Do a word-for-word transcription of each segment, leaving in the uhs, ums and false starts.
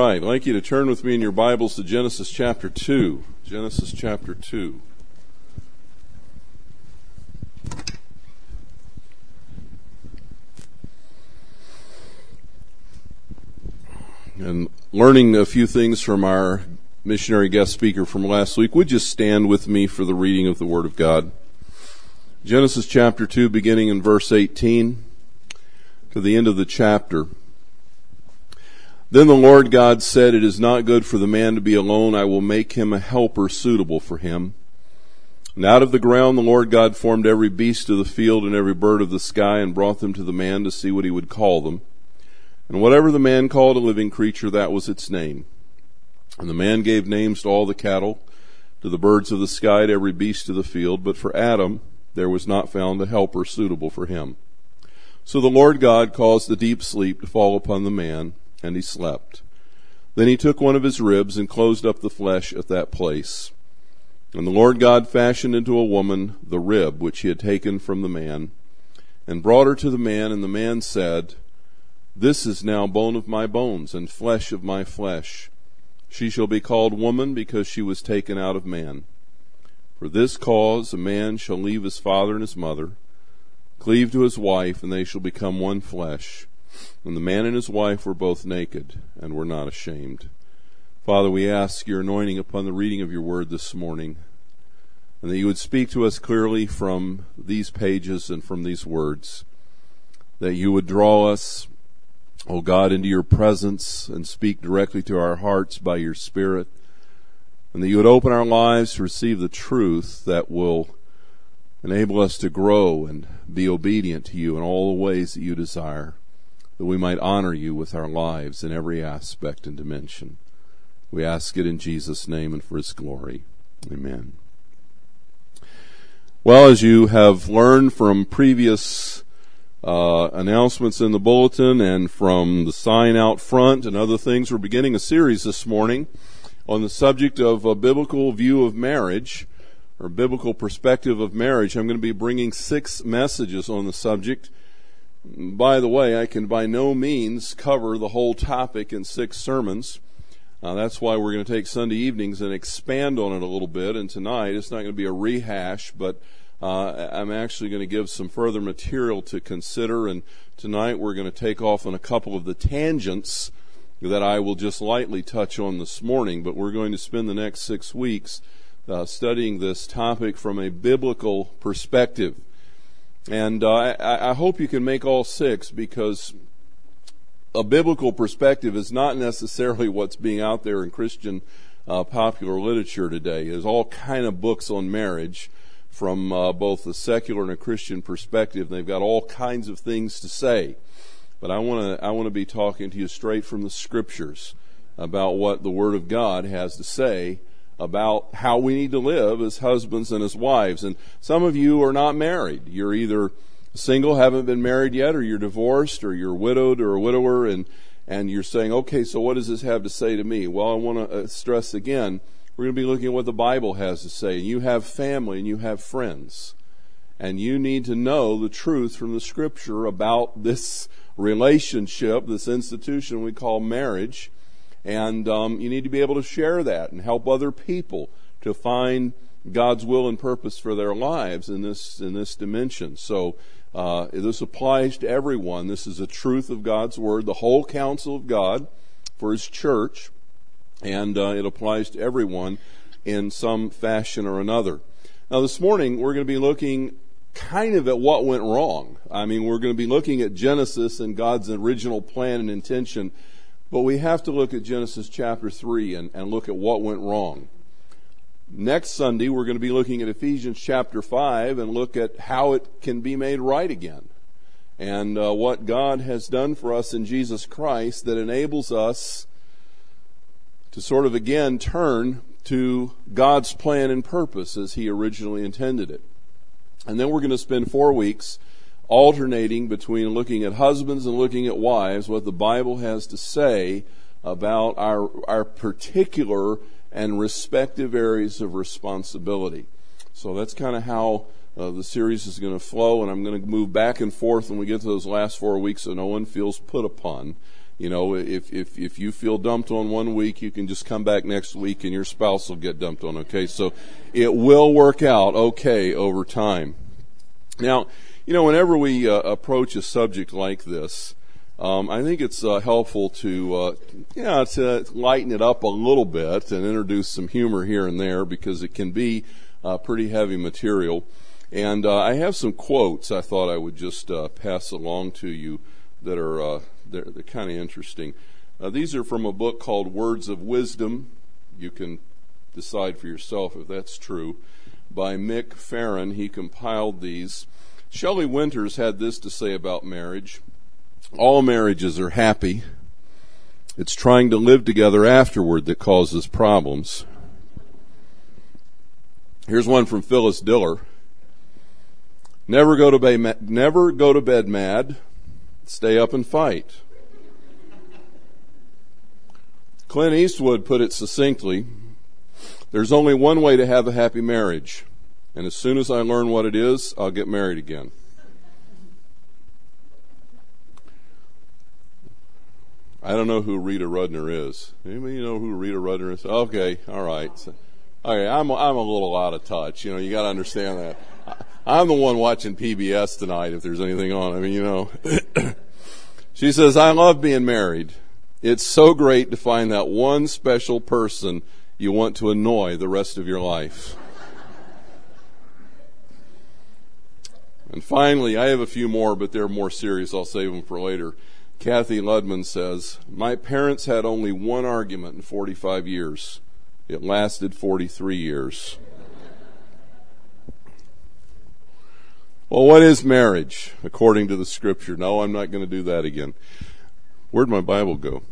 right, I'd like you to turn with me in your Bibles to Genesis chapter two. Genesis chapter two. And learning a few things from our missionary guest speaker from last week, would you stand with me for the reading of the Word of God? Genesis chapter two, beginning in verse eighteen to the end of the chapter. Then the Lord God said, "It is not good for the man to be alone. I will make him a helper suitable for him." And out of the ground the Lord God formed every beast of the field and every bird of the sky and brought them to the man to see what he would call them. And whatever the man called a living creature, that was its name. And the man gave names to all the cattle, to the birds of the sky, to every beast of the field. But for Adam there was not found a helper suitable for him. So the Lord God caused a deep sleep to fall upon the man, and he slept. Then he took one of his ribs and closed up the flesh at that place. And the Lord God fashioned into a woman the rib which he had taken from the man, and brought her to the man. And the man said, "This is now bone of my bones and flesh of my flesh. She shall be called woman, because she was taken out of man. For this cause a man shall leave his father and his mother, cleave to his wife, and they shall become one flesh. And the man and his wife were both naked, and were not ashamed." Father, we ask your anointing upon the reading of your word this morning, and that you would speak to us clearly from these pages and from these words, that you would draw us, O God, into your presence and speak directly to our hearts by your Spirit, and that you would open our lives to receive the truth that will enable us to grow and be obedient to you in all the ways that you desire, that we might honor you with our lives in every aspect and dimension. We ask it in Jesus' name and for his glory. Amen. Well, as you have learned from previous uh, announcements in the bulletin and from the sign out front and other things, we're beginning a series this morning on the subject of a biblical view of marriage, or biblical perspective of marriage. I'm going to be bringing six messages on the subject. By the way, I can by no means cover the whole topic in six sermons. Uh, that's why we're going to take Sunday evenings and expand on it a little bit. And tonight, it's not going to be a rehash, but uh, I'm actually going to give some further material to consider. And tonight, we're going to take off on a couple of the tangents that I will just lightly touch on this morning. But we're going to spend the next six weeks uh, studying this topic from a biblical perspective. And uh, I, I hope you can make all six, because a biblical perspective is not necessarily what's being out there in Christian uh, popular literature today. There's all kind of books on marriage from uh, both a secular and a Christian perspective. They've got all kinds of things to say. But I want to I want to be talking to you straight from the Scriptures about what the Word of God has to say about how we need to live as husbands and as wives. And some of you are not married. You're either single, haven't been married yet, or you're divorced, or you're widowed or a widower, and, and you're saying, okay, so what does this have to say to me? Well, I want to stress again, we're going to be looking at what the Bible has to say. And you have family and you have friends, and you need to know the truth from the Scripture about this relationship, this institution we call marriage. And um, you need to be able to share that and help other people to find God's will and purpose for their lives in this in this dimension. So uh, this applies to everyone. This is the truth of God's Word, the whole counsel of God for His church, and uh, it applies to everyone in some fashion or another. Now, this morning we're going to be looking kind of at what went wrong. I mean, we're going to be looking at Genesis and God's original plan and intention. But we have to look at Genesis chapter three and, and look at what went wrong. Next Sunday, we're going to be looking at Ephesians chapter five and look at how it can be made right again. And uh, what God has done for us in Jesus Christ that enables us to sort of again turn to God's plan and purpose as He originally intended it. And then we're going to spend four weeks alternating between looking at husbands and looking at wives, what the Bible has to say about our our particular and respective areas of responsibility. So that's kind of how uh, the series is going to flow, and I'm going to move back and forth when we get to those last four weeks so no one feels put upon. You know, if, if, if you feel dumped on one week, you can just come back next week and your spouse will get dumped on, okay? So it will work out okay over time. Now, you know, whenever we uh, approach a subject like this, um, I think it's uh, helpful to, uh, you know, to lighten it up a little bit and introduce some humor here and there, because it can be uh, pretty heavy material. And uh, I have some quotes I thought I would just uh, pass along to you that are uh, they're, they're kind of interesting. Uh, these are from a book called Words of Wisdom. You can decide for yourself if that's true. By Mick Farron, he compiled these. Shelley Winters had this to say about marriage: all marriages are happy. It's trying to live together afterward that causes problems. Here's one from Phyllis Diller. Never go to bed, never go to bed mad. Stay up and fight. Clint Eastwood put it succinctly: there's only one way to have a happy marriage, and as soon as I learn what it is, I'll get married again. I don't know who Rita Rudner is. Anybody know who Rita Rudner is? Okay, all right. So, okay, I'm I'm a little out of touch. You know, you got to understand that. I'm the one watching P B S tonight if there's anything on. I mean, you know. She says, I love being married. It's so great to find that one special person you want to annoy the rest of your life. And finally, I have a few more, but they're more serious. I'll save them for later. Kathy Ludman says, my parents had only one argument in forty-five years. It lasted forty-three years. Well, what is marriage according to the Scripture? No, I'm not going to do that again. Where'd my Bible go?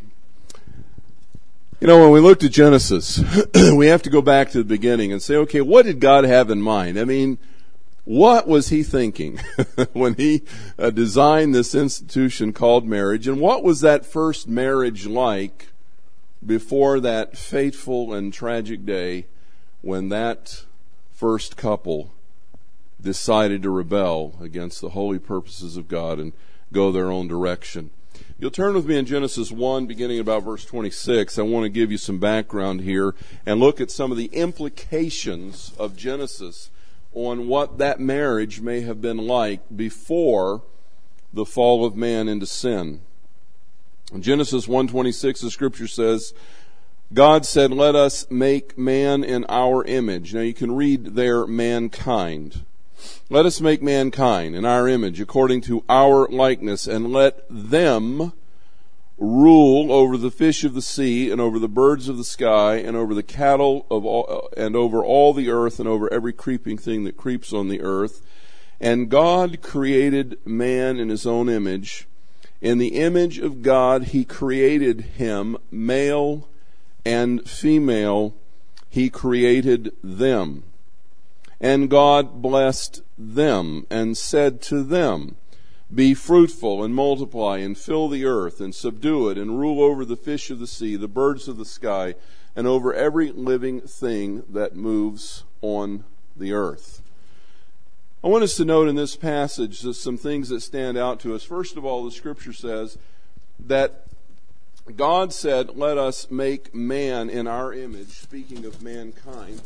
You know, when we looked at Genesis, we have to go back to the beginning and say, okay, what did God have in mind? I mean, what was he thinking when he uh, designed this institution called marriage? And what was that first marriage like before that fateful and tragic day when that first couple decided to rebel against the holy purposes of God and go their own direction? You'll turn with me in Genesis one, beginning about verse twenty-six. I want to give you some background here and look at some of the implications of Genesis on what that marriage may have been like before the fall of man into sin. In Genesis one twenty-six, the Scripture says, God said, let us make man in our image. Now you can read there, mankind. Let us make mankind in our image, according to our likeness, and let them rule over the fish of the sea, and over the birds of the sky, and over the cattle of all, and over all the earth, and over every creeping thing that creeps on the earth. And God created man in his own image. In the image of God he created him, male and female he created them. And God blessed them and said to them, be fruitful and multiply and fill the earth and subdue it and rule over the fish of the sea, the birds of the sky, and over every living thing that moves on the earth. I want us to note in this passage some things that stand out to us. First of all, the Scripture says that God said, let us make man in our image, speaking of mankind.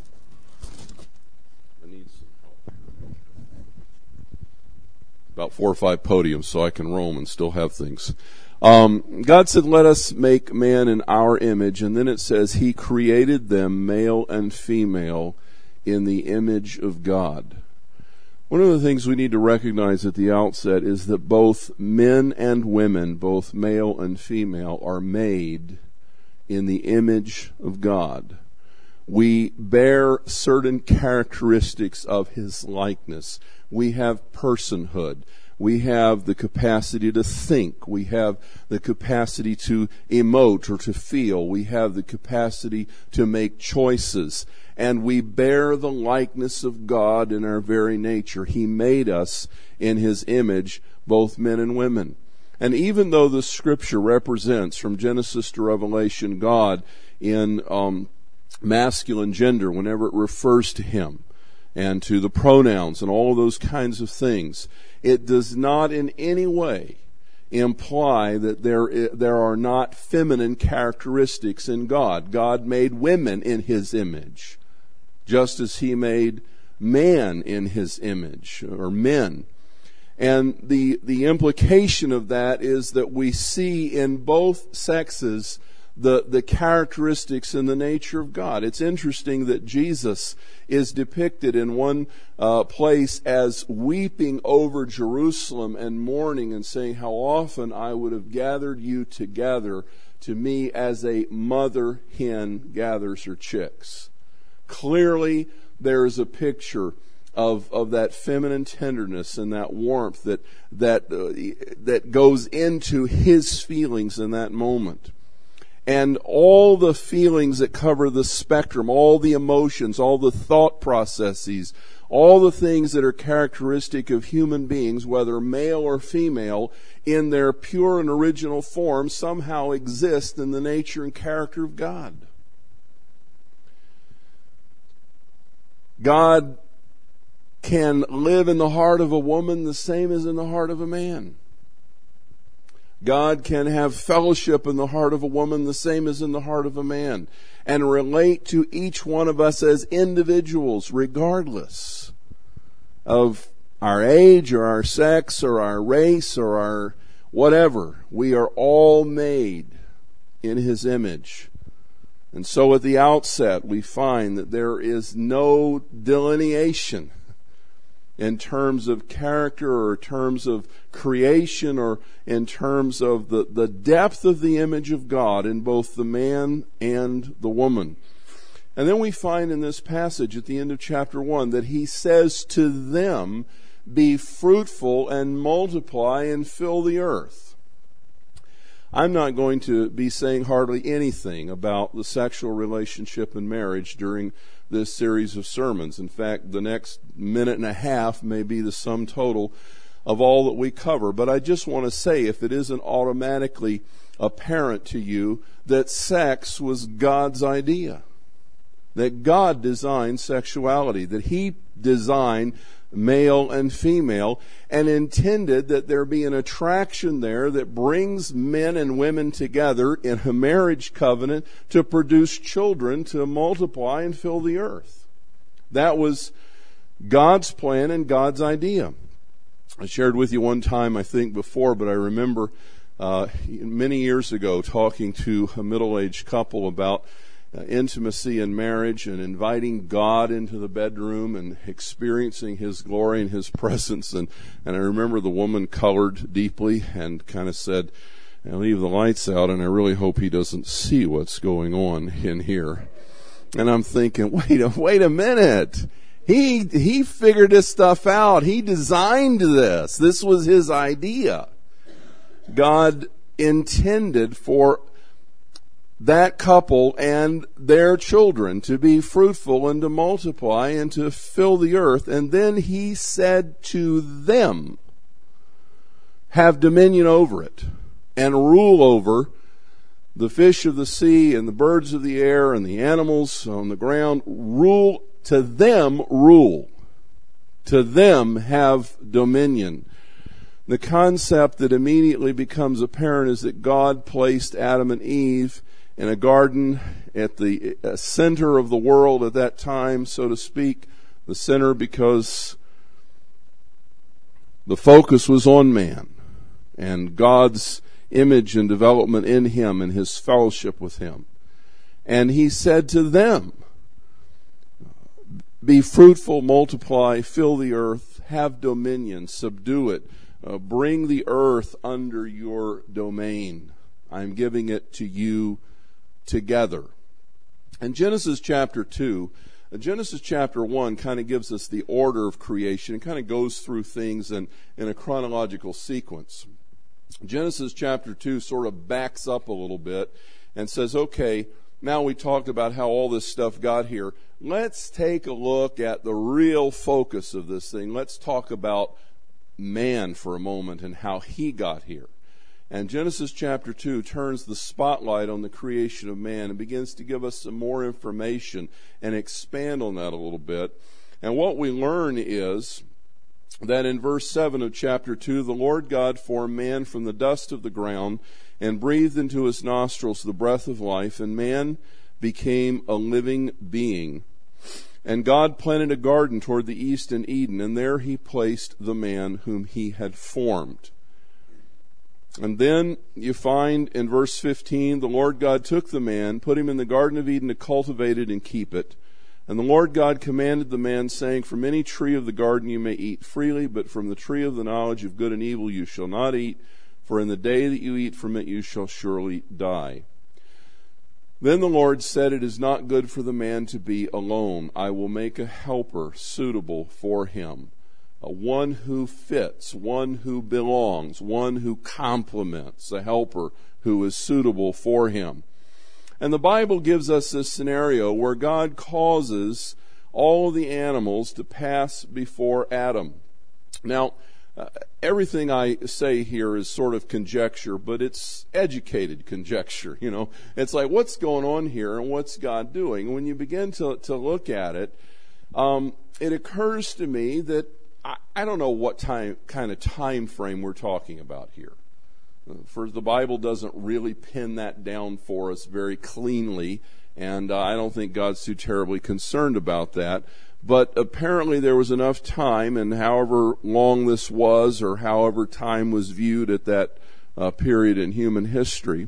I need some help. About four or five podiums so I can roam and still have things. Um, God said, let us make man in our image. And then it says, he created them male and female in the image of God. One of the things we need to recognize at the outset is that both men and women, both male and female, are made in the image of God. We bear certain characteristics of his likeness. We have personhood. We have the capacity to think. We have the capacity to emote or to feel. We have the capacity to make choices. And we bear the likeness of God in our very nature. He made us in his image, both men and women. And even though the Scripture represents, from Genesis to Revelation, God in um, masculine gender, whenever it refers to him, and to the pronouns and all of those kinds of things, it does not in any way imply that there there are not feminine characteristics in God. God made women in His image, just as He made man in His image, or men. And the the implication of that is that we see in both sexes the, the characteristics and the nature of God. It's interesting that Jesus is depicted in one uh, place as weeping over Jerusalem and mourning and saying, "How often I would have gathered you together to me as a mother hen gathers her chicks." Clearly, there is a picture of of that feminine tenderness and that warmth that that uh, that goes into His feelings in that moment. And all the feelings that cover the spectrum, all the emotions, all the thought processes, all the things that are characteristic of human beings, whether male or female, in their pure and original form, somehow exist in the nature and character of God. God can live in the heart of a woman the same as in the heart of a man. God can have fellowship in the heart of a woman the same as in the heart of a man, and relate to each one of us as individuals, regardless of our age or our sex or our race or our whatever. We are all made in His image. And so at the outset, we find that there is no delineation in terms of character or terms of creation or in terms of the, the depth of the image of God in both the man and the woman. And then we find in this passage at the end of chapter one that He says to them, "Be fruitful and multiply and fill the earth." I'm not going to be saying hardly anything about the sexual relationship in marriage during this series of sermons. In fact, the next minute and a half may be the sum total of all that we cover. But I just want to say, if it isn't automatically apparent to you, that sex was God's idea. That God designed sexuality, that He designed male and female, and intended that there be an attraction there that brings men and women together in a marriage covenant to produce children, to multiply and fill the earth. That was God's plan and God's idea. I shared with you one time, I think before, but I remember uh, many years ago talking to a middle-aged couple about Uh, intimacy in marriage and inviting God into the bedroom and experiencing His glory and His presence. And, and I remember the woman colored deeply and kind of said, "I leave the lights out and I really hope he doesn't see what's going on in here." And I'm thinking, wait a, wait a minute. He, he figured this stuff out. He designed this. This was His idea. God intended for that couple and their children to be fruitful and to multiply and to fill the earth. And then He said to them, "Have dominion over it and rule over the fish of the sea and the birds of the air and the animals on the ground." Rule, to them rule. To them have dominion. The concept that immediately becomes apparent is that God placed Adam and Eve in a garden at the center of the world at that time, so to speak, the center because the focus was on man and God's image and development in him and His fellowship with Him. And He said to them, "Be fruitful, multiply, fill the earth, have dominion, subdue it, uh, bring the earth under your domain. I'm giving it to you together." In Genesis chapter two, Genesis chapter one kind of gives us the order of creation. It kind of goes through things in, in a chronological sequence. Genesis chapter two sort of backs up a little bit and says, okay, now we talked about how all this stuff got here. Let's take a look at the real focus of this thing. Let's talk about man for a moment and how he got here. And Genesis chapter two turns the spotlight on the creation of man and begins to give us some more information and expand on that a little bit. And what we learn is that in verse seven of chapter two, the Lord God formed man from the dust of the ground and breathed into his nostrils the breath of life, and man became a living being. And God planted a garden toward the east in Eden, and there he placed the man whom he had formed. And then you find in verse fifteen, the Lord God took the man, put him in the Garden of Eden to cultivate it and keep it. And the Lord God commanded the man, saying, from any tree of the garden you may eat freely, but from the tree of the knowledge of good and evil you shall not eat, for in the day that you eat from it you shall surely die. Then the Lord said, it is not good for the man to be alone. I will make a helper suitable for him. A one who fits, one who belongs, one who complements, a helper who is suitable for him. And the Bible gives us this scenario where God causes all of the animals to pass before Adam. Now, uh, everything I say here is sort of conjecture, but it's educated conjecture. You know, it's like, what's going on here and what's God doing? When you begin to, to look at it, um, it occurs to me that I, I don't know what time kind of time frame we're talking about here. For the Bible doesn't really pin that down for us very cleanly, and uh, I don't think God's too terribly concerned about that. But apparently there was enough time, and however long this was, or however time was viewed at that uh, period in human history,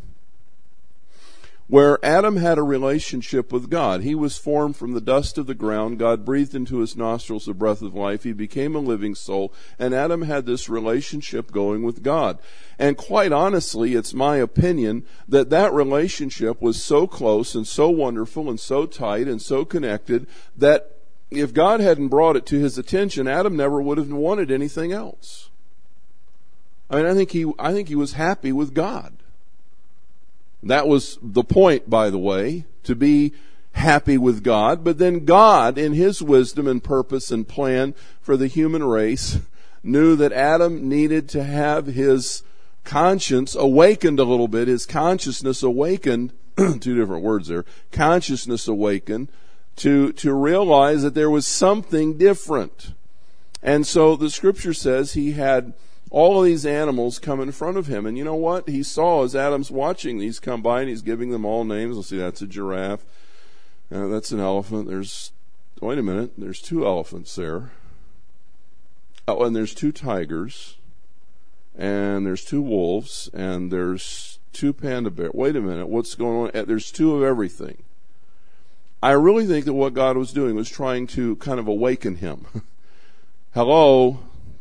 where Adam had a relationship with God. He was formed from the dust of the ground. God breathed into his nostrils the breath of life. He became a living soul, and Adam had this relationship going with God. And quite honestly, it's my opinion that that relationship was so close and so wonderful and so tight and so connected that if God hadn't brought it to his attention, Adam never would have wanted anything else. I mean, I think he, I think he was happy with God. That was the point, by the way, to be happy with God. But then God, in his wisdom and purpose and plan for the human race, knew that Adam needed to have his conscience awakened a little bit, his consciousness awakened, two different words there, consciousness awakened, to, to realize that there was something different. And so the scripture says he had all of these animals come in front of him. And you know what? He saw as Adam's watching these come by, and he's giving them all names. Let's see, that's a giraffe. Uh, that's an elephant. There's, wait a minute, there's two elephants there. Oh, and there's two tigers. And there's two wolves. And there's two panda bears. Wait a minute, what's going on? There's two of everything. I really think that what God was doing was trying to kind of awaken him. Hello?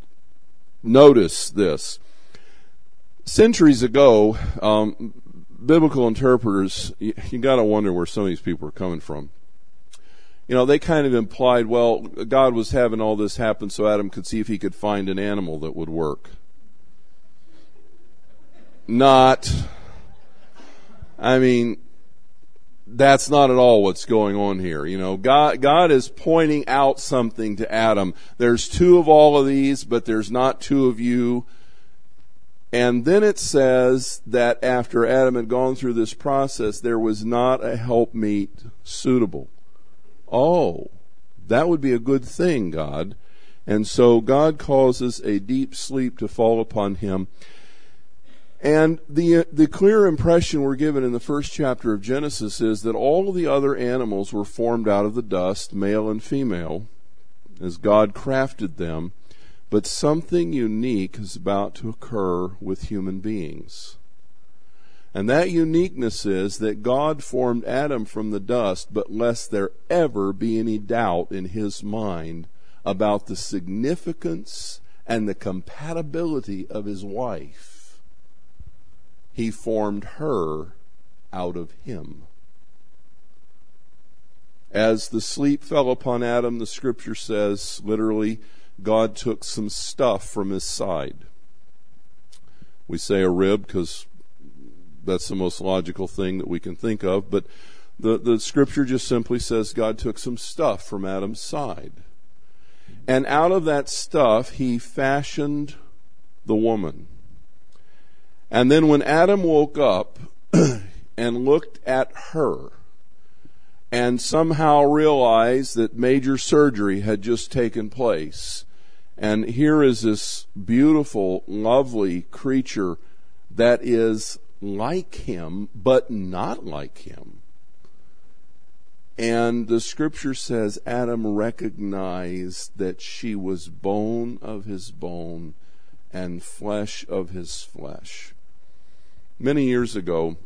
Notice this. Centuries ago, um, biblical interpreters, you, you got to wonder where some of these people are coming from. You know, they kind of implied, well, God was having all this happen so Adam could see if he could find an animal that would work. Not. I mean, that's not at all what's going on here. You know, God, God is pointing out something to Adam. There's two of all of these, but there's not two of you. And then it says that after Adam had gone through this process, there was not a helpmeet suitable. Oh, that would be a good thing, God. And so God causes a deep sleep to fall upon him. And the the clear impression we're given in the first chapter of Genesis is that all of the other animals were formed out of the dust, male and female, as God crafted them, but something unique is about to occur with human beings. And that uniqueness is that God formed Adam from the dust, but lest there ever be any doubt in his mind about the significance and the compatibility of his wife, he formed her out of him. As the sleep fell upon Adam, the scripture says, literally, God took some stuff from his side. We say a rib because that's the most logical thing that we can think of, but the, the scripture just simply says God took some stuff from Adam's side. And out of that stuff, he fashioned the woman. And then when Adam woke up and looked at her and somehow realized that major surgery had just taken place And here is this beautiful, lovely creature that is like him, but not like him. And the scripture says Adam recognized that she was bone of his bone and flesh of his flesh. Many years ago,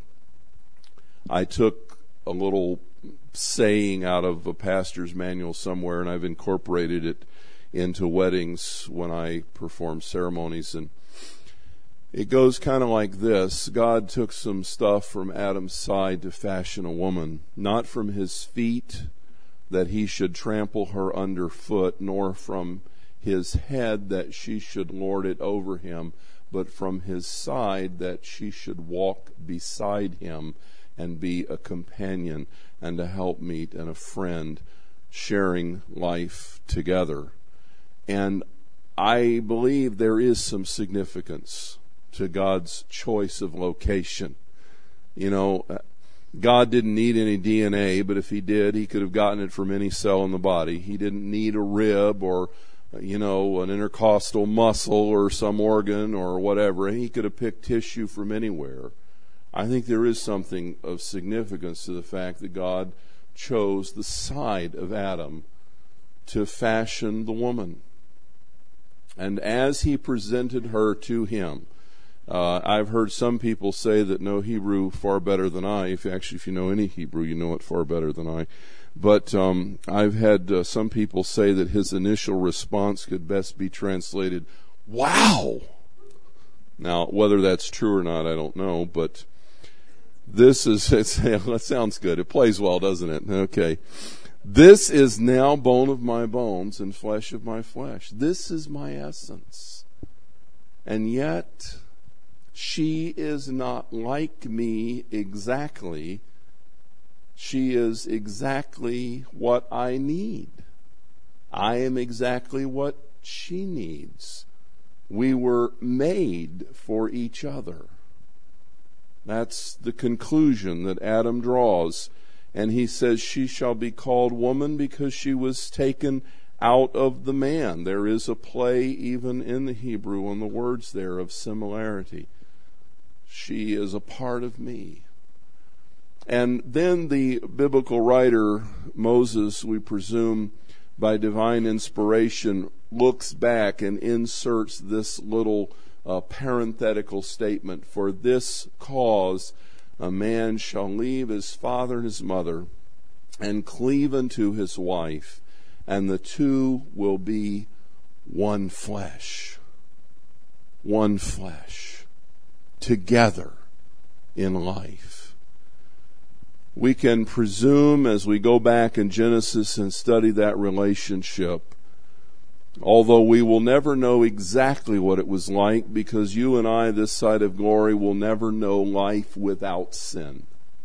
I took a little saying out of a pastor's manual somewhere, and I've incorporated it into weddings when I perform ceremonies. And it goes kind of like this: God took some stuff from Adam's side to fashion a woman, not from his feet, that he should trample her underfoot, nor from his head, that she should lord it over him, but from his side, that she should walk beside him and be a companion and a helpmeet and a friend, sharing life together. And I believe there is some significance to God's choice of location. You know, God didn't need any D N A, but if he did, he could have gotten it from any cell in the body. He didn't need a rib or, you know, an intercostal muscle or some organ or whatever. He could have picked tissue from anywhere. I think there is something of significance to the fact that God chose the side of Adam to fashion the woman. And as he presented her to him, uh, I've heard some people say that know Hebrew far better than I. If actually, if you know any Hebrew, you know it far better than I. But um, I've had uh, some people say that his initial response could best be translated, "Wow!" Now, whether that's true or not, I don't know. But this is, it's, that sounds good. It plays well, doesn't it? Okay. This is now bone of my bones and flesh of my flesh. This is my essence. And yet, she is not like me exactly. She is exactly what I need. I am exactly what she needs. We were made for each other. That's the conclusion that Adam draws. And he says, she shall be called woman because she was taken out of the man. There is a play even in the Hebrew on the words there of similarity. She is a part of me. And then the biblical writer, Moses, we presume by divine inspiration, looks back and inserts this little uh, parenthetical statement: for this cause a man shall leave his father and his mother and cleave unto his wife, and the two will be one flesh. One flesh. Together in life. We can presume as we go back in Genesis and study that relationship, although we will never know exactly what it was like, because you and I, this side of glory, will never know life without sin.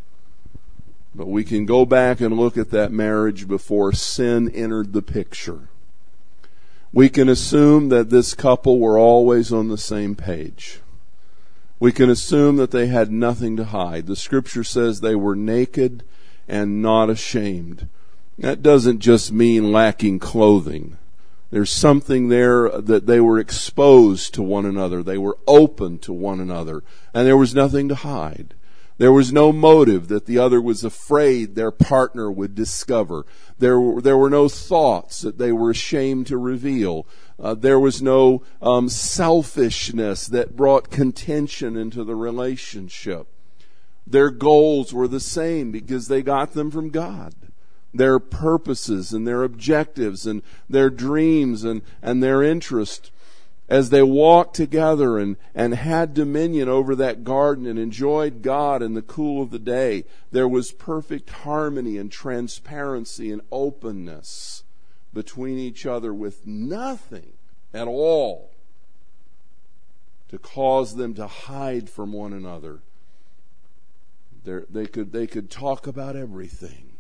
But we can go back and look at that marriage before sin entered the picture. We can assume that this couple were always on the same page. We can assume that they had nothing to hide. The scripture says they were naked and not ashamed. That doesn't just mean lacking clothing. There's something there that they were exposed to one another. They were open to one another. And there was nothing to hide. There was no motive that the other was afraid their partner would discover. There were, there were no thoughts that they were ashamed to reveal. Uh, there was no um, selfishness that brought contention into the relationship. Their goals were the same because they got them from God. Their purposes and their objectives and their dreams and, and their interest, as they walked together and, and had dominion over that garden and enjoyed God in the cool of the day, there was perfect harmony and transparency and openness between each other, with nothing at all to cause them to hide from one another. There, they could, they could talk about everything.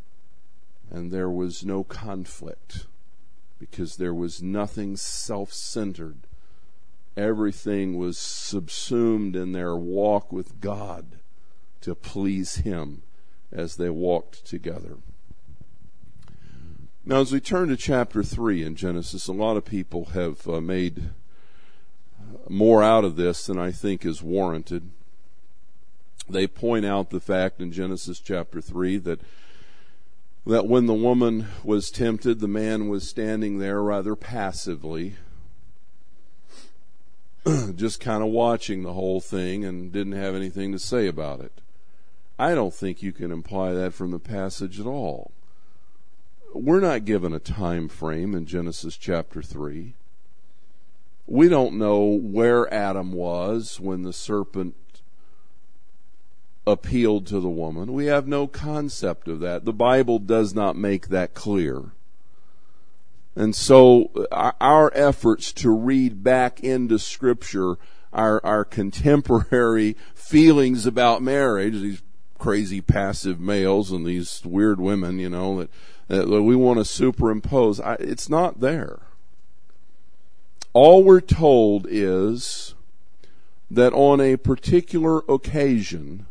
And there was no conflict, because there was nothing self-centered. Everything was subsumed in their walk with God to please Him as they walked together. Now, as we turn to chapter three in Genesis, a lot of people have uh, made more out of this than I think is warranted. They point out the fact in Genesis chapter three that that when the woman was tempted, the man was standing there rather passively, just kind of watching the whole thing and didn't have anything to say about it. I don't think you can imply that from the passage at all. We're not given a time frame in Genesis chapter three. We don't know where Adam was when the serpent appealed to the woman. We have no concept of that. The Bible does not make that clear. And so our efforts to read back into Scripture our, our contemporary feelings about marriage, these crazy passive males and these weird women, you know, that, that we want to superimpose, I, it's not there. All we're told is that on a particular occasion,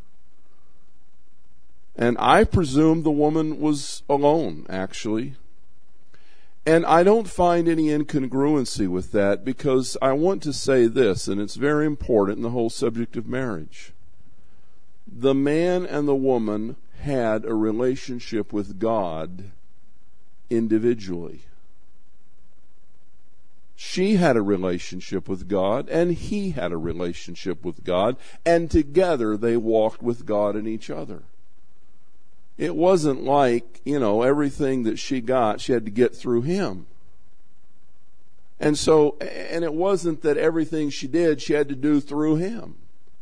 and I presume the woman was alone, actually. And I don't find any incongruency with that, because I want to say this, and it's very important in the whole subject of marriage. The man and the woman had a relationship with God individually. She had a relationship with God, and he had a relationship with God, and together they walked with God and each other. It wasn't like, you know, everything that she got, she had to get through him. And so, and it wasn't that everything she did, she had to do through him.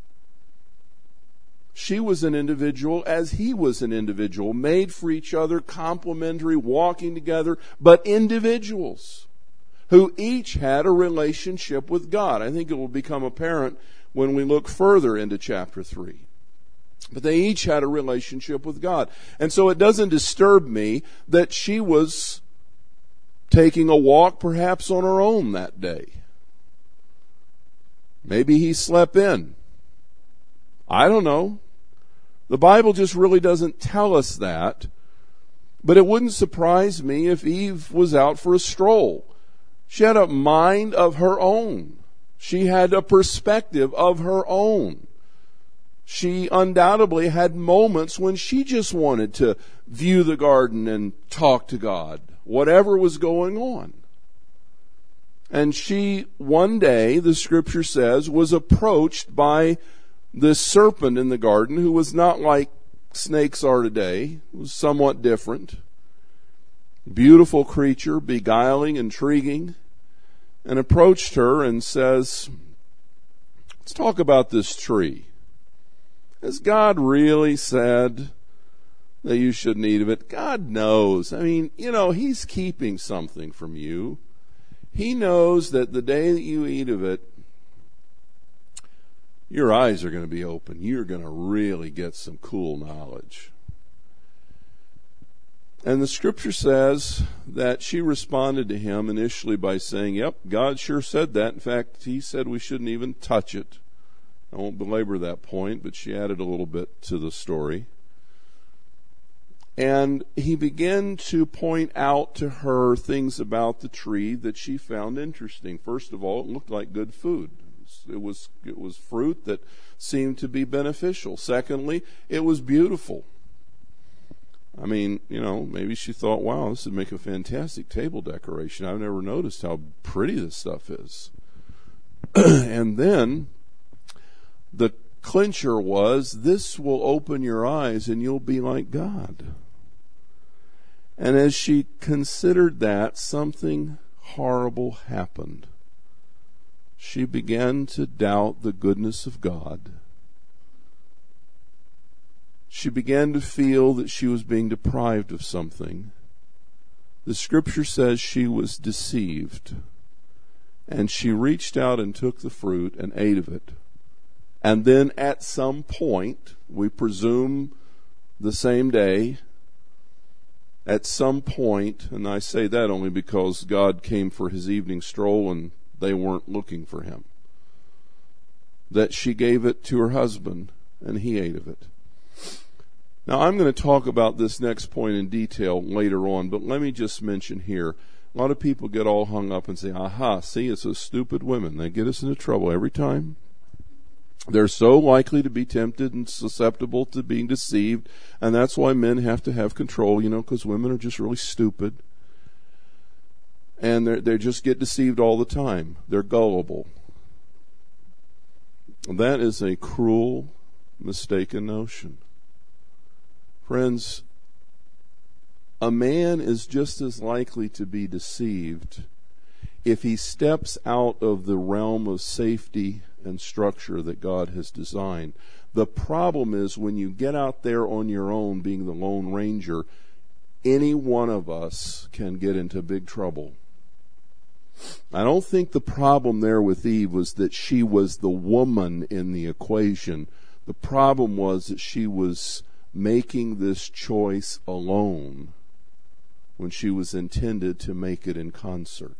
She was an individual as he was an individual, made for each other, complementary, walking together, but individuals who each had a relationship with God. I think it will become apparent when we look further into chapter three. But they each had a relationship with God. And so it doesn't disturb me that she was taking a walk perhaps on her own that day. Maybe he slept in. I don't know. The Bible just really doesn't tell us that. But it wouldn't surprise me if Eve was out for a stroll. She had a mind of her own. She had a perspective of her own. She undoubtedly had moments when she just wanted to view the garden and talk to God, whatever was going on. And she, one day, the Scripture says, was approached by this serpent in the garden, who was not like snakes are today, was somewhat different. Beautiful creature, beguiling, intriguing, and approached her and says, let's talk about this tree. Has God really said that you shouldn't eat of it? God knows. I mean, you know, He's keeping something from you. He knows that the day that you eat of it, your eyes are going to be open. You're going to really get some cool knowledge. And the Scripture says that she responded to him initially by saying, yep, God sure said that. In fact, He said we shouldn't even touch it. I won't belabor that point, but she added a little bit to the story. And he began to point out to her things about the tree that she found interesting. First of all, it looked like good food. It was, it was fruit that seemed to be beneficial. Secondly, it was beautiful. I mean, you know, maybe she thought, wow, this would make a fantastic table decoration. I've never noticed how pretty this stuff is. And then the clincher was, this will open your eyes and you'll be like God. And as she considered that, something horrible happened. She began to doubt the goodness of God. She began to feel that she was being deprived of something. The Scripture says she was deceived. And she reached out and took the fruit and ate of it. And then at some point, we presume the same day, at some point, and I say that only because God came for His evening stroll and they weren't looking for Him, that she gave it to her husband and he ate of it. Now, I'm going to talk about this next point in detail later on, but let me just mention here, a lot of people get all hung up and say, aha, see, it's those stupid women. They get us into trouble every time. They're so likely to be tempted and susceptible to being deceived, and that's why men have to have control, you know, because women are just really stupid. And they they just get deceived all the time. They're gullible. That is a cruel, mistaken notion. Friends, a man is just as likely to be deceived if he steps out of the realm of safety and structure that God has designed. The problem is when you get out there on your own, being the Lone Ranger, any one of us can get into big trouble. I don't think the problem there with Eve was that she was the woman in the equation. The problem was that she was making this choice alone when she was intended to make it in concert.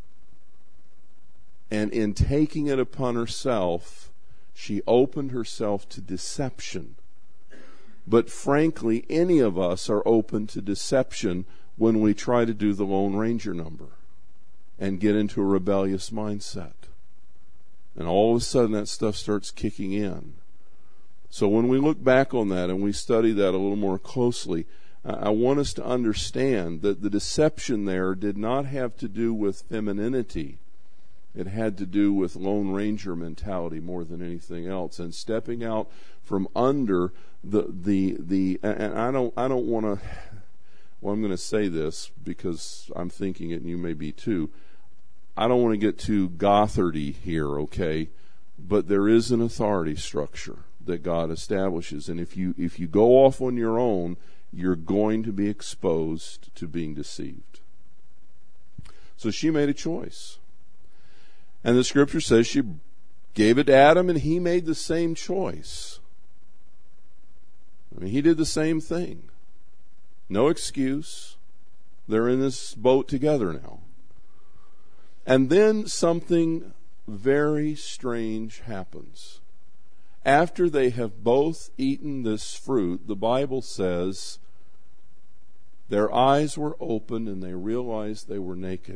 And in taking it upon herself, she opened herself to deception. But frankly, any of us are open to deception when we try to do the Lone Ranger number and get into a rebellious mindset. And all of a sudden that stuff starts kicking in. So when we look back on that and we study that a little more closely, I want us to understand that the deception there did not have to do with femininity. It had to do with Lone Ranger mentality more than anything else, and stepping out from under the the the. And I don't I don't want to. Well, I'm going to say this because I'm thinking it, and you may be too. I don't want to get too Gothardy here, okay? But there is an authority structure that God establishes, and if you if you go off on your own, you're going to be exposed to being deceived. So she made a choice. And the scripture says she gave it to Adam and he made the same choice. I mean, he did the same thing. No excuse. They're in this boat together now. And then something very strange happens. After they have both eaten this fruit, the Bible says their eyes were opened and they realized they were naked.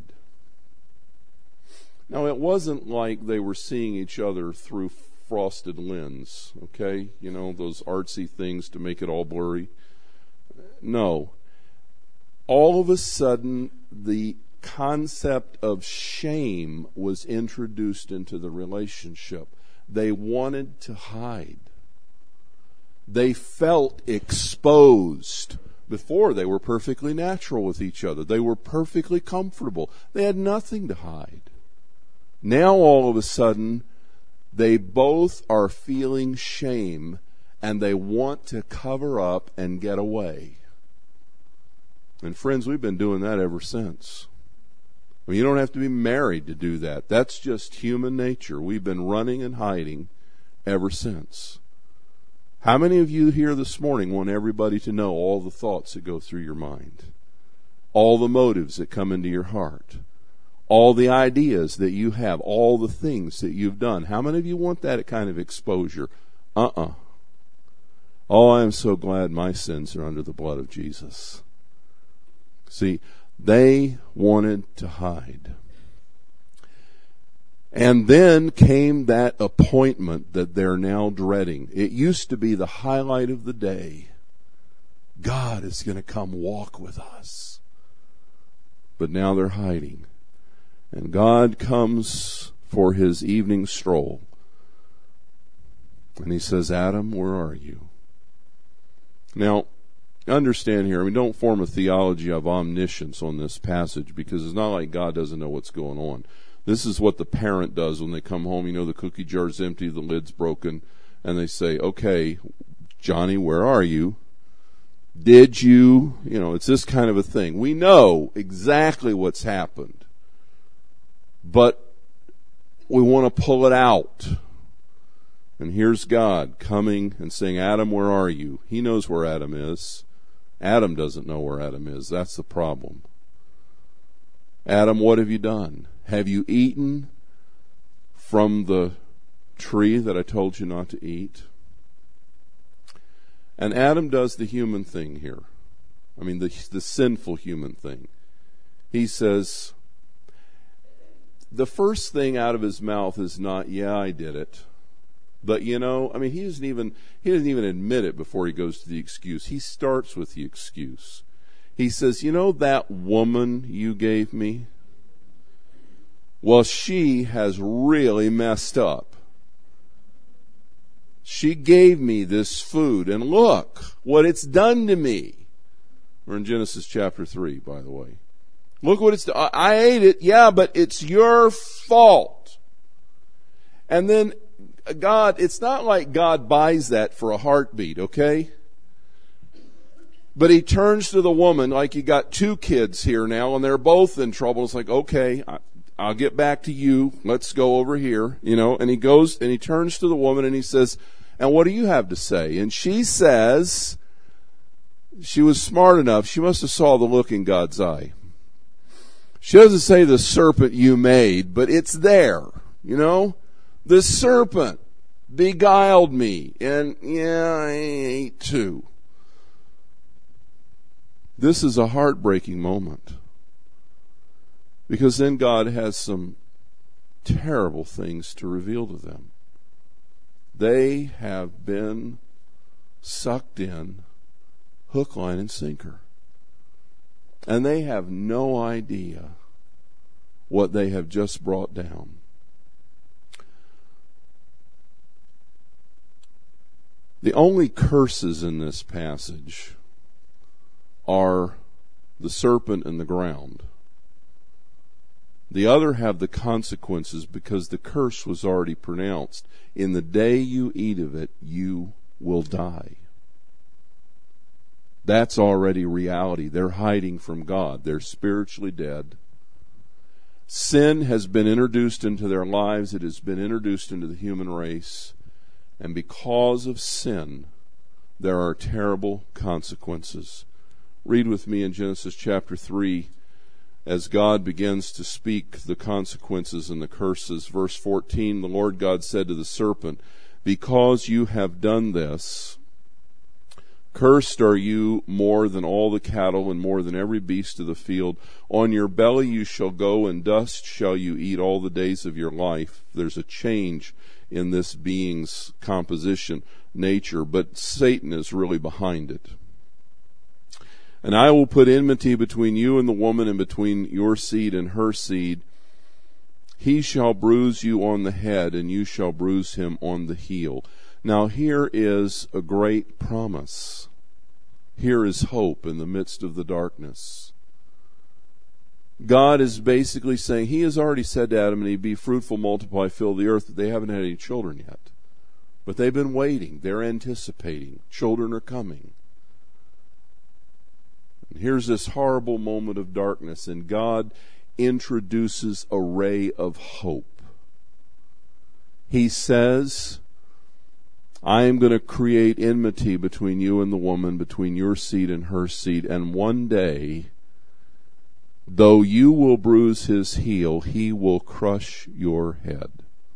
Now, it wasn't like they were seeing each other through frosted lens, okay? You know, those artsy things to make it all blurry. No. All of a sudden, the concept of shame was introduced into the relationship. They wanted to hide. They felt exposed. Before, they were perfectly natural with each other. They were perfectly comfortable. They had nothing to hide. Now, all of a sudden, they both are feeling shame, and they want to cover up and get away. And friends, we've been doing that ever since. I mean, you don't have to be married to do that. That's just human nature. We've been running and hiding ever since. How many of you here this morning want everybody to know all the thoughts that go through your mind? All the motives that come into your heart? All the ideas that you have, all the things that you've done. How many of you want that kind of exposure? Uh-uh. Oh, I am so glad my sins are under the blood of Jesus. See, they wanted to hide. And then came that appointment that they're now dreading. It used to be the highlight of the day. God is going to come walk with us. But now they're hiding. And God comes for his evening stroll. And he says, Adam, where are you? Now, understand here, I mean, don't form a theology of omniscience on this passage, because it's not like God doesn't know what's going on. This is what the parent does when they come home. You know, the cookie jar's empty, the lid's broken, and they say, okay, Johnny, where are you? Did you? You know, it's this kind of a thing. We know exactly what's happened. But we want to pull it out. And here's God coming and saying, Adam, where are you? He knows where Adam is. Adam doesn't know where Adam is. That's the problem. Adam, what have you done? Have you eaten from the tree that I told you not to eat? And Adam does the human thing here. I mean, the, the sinful human thing. He says, the first thing out of his mouth is not, yeah, I did it. But, you know, I mean, he doesn't even, he doesn't even admit it before he goes to the excuse. He starts with the excuse. He says, you know that woman you gave me? Well, she has really messed up. She gave me this food, and look what it's done to me. We're in Genesis chapter three, by the way. Look what it's done. I ate it, yeah, but it's your fault. And then God, it's not like God buys that for a heartbeat, okay? But he turns to the woman like you got two kids here now, and they're both in trouble. It's like, okay, I'll get back to you. Let's go over here, you know. And he goes and he turns to the woman and he says, and what do you have to say? And she says, she was smart enough. She must have saw the look in God's eye. She doesn't say the serpent you made, but it's there, you know. The serpent beguiled me, and yeah, I ate too. This is a heartbreaking moment. Because then God has some terrible things to reveal to them. They have been sucked in, hook, line, and sinker. And they have no idea what they have just brought down. The only curses in this passage are the serpent and the ground. The other have the consequences because the curse was already pronounced. In the day you eat of it, you will die. That's already reality. They're hiding from God. They're spiritually dead. Sin has been introduced into their lives. It has been introduced into the human race. And because of sin, there are terrible consequences. Read with me in Genesis chapter three as God begins to speak the consequences and the curses. Verse fourteen, the Lord God said to the serpent, because you have done this, cursed are you more than all the cattle and more than every beast of the field. On your belly you shall go, and dust shall you eat all the days of your life. There's a change in this being's composition, nature, but Satan is really behind it. And I will put enmity between you and the woman, and between your seed and her seed. He shall bruise you on the head, and you shall bruise him on the heel. Now here is a great promise. Here is hope in the midst of the darkness. God is basically saying, he has already said to Adam and Eve, be fruitful, multiply, fill the earth. They haven't had any children yet. But they've been waiting. They're anticipating. Children are coming. And here's this horrible moment of darkness, and God introduces a ray of hope. He says, I am going to create enmity between you and the woman, between your seed and her seed, and one day, though you will bruise his heel, he will crush your head.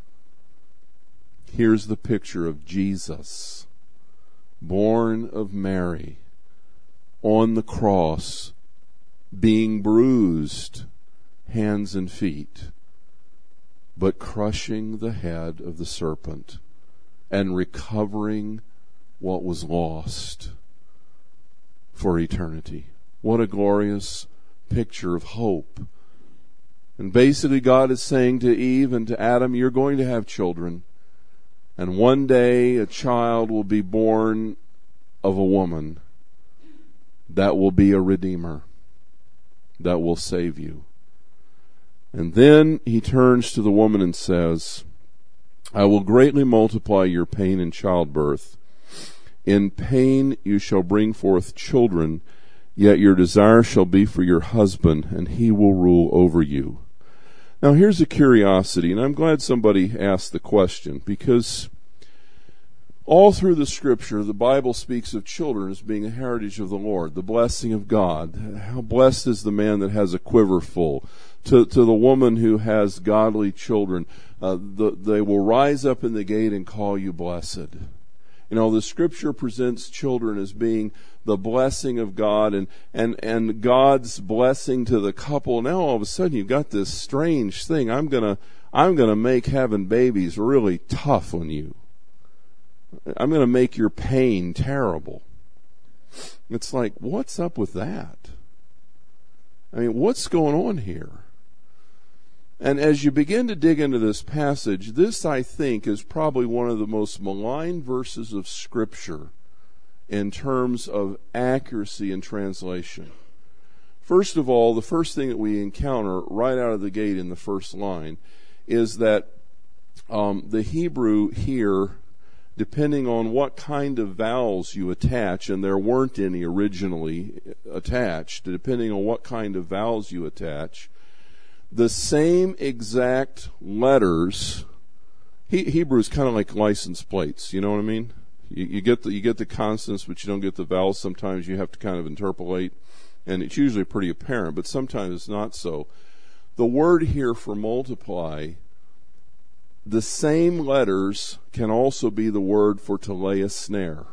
Here's the picture of Jesus, born of Mary, on the cross, being bruised, hands and feet, but crushing the head of the serpent and recovering what was lost for eternity. What a glorious picture of hope. And basically God is saying to Eve and to Adam, you're going to have children, and one day a child will be born of a woman that will be a redeemer, that will save you. And then he turns to the woman and says, I will greatly multiply your pain in childbirth. In pain you shall bring forth children, yet your desire shall be for your husband, and he will rule over you. Now here's a curiosity, and I'm glad somebody asked the question, because all through the Scripture, the Bible speaks of children as being a heritage of the Lord, the blessing of God. How blessed is the man that has a quiver full. To, to the woman who has godly children, uh, the, they will rise up in the gate and call you blessed. You know, the Scripture presents children as being the blessing of God and, and, and God's blessing to the couple. Now all of a sudden you've got this strange thing. I'm gonna I'm gonna make having babies really tough on you. I'm gonna make your pain terrible. It's like, what's up with that? I mean, what's going on here? And as you begin to dig into this passage, this, I think, is probably one of the most maligned verses of Scripture in terms of accuracy and translation. First of all, the first thing that we encounter right out of the gate in the first line is that um, the Hebrew here, depending on what kind of vowels you attach, and there weren't any originally attached, depending on what kind of vowels you attach, the same exact letters. He, Hebrew is kind of like license plates. You know what I mean? You, you get the you get the consonants, but you don't get the vowels. Sometimes you have to kind of interpolate, and it's usually pretty apparent. But sometimes it's not so. The word here for multiply, the same letters can also be the word for to lay a snare.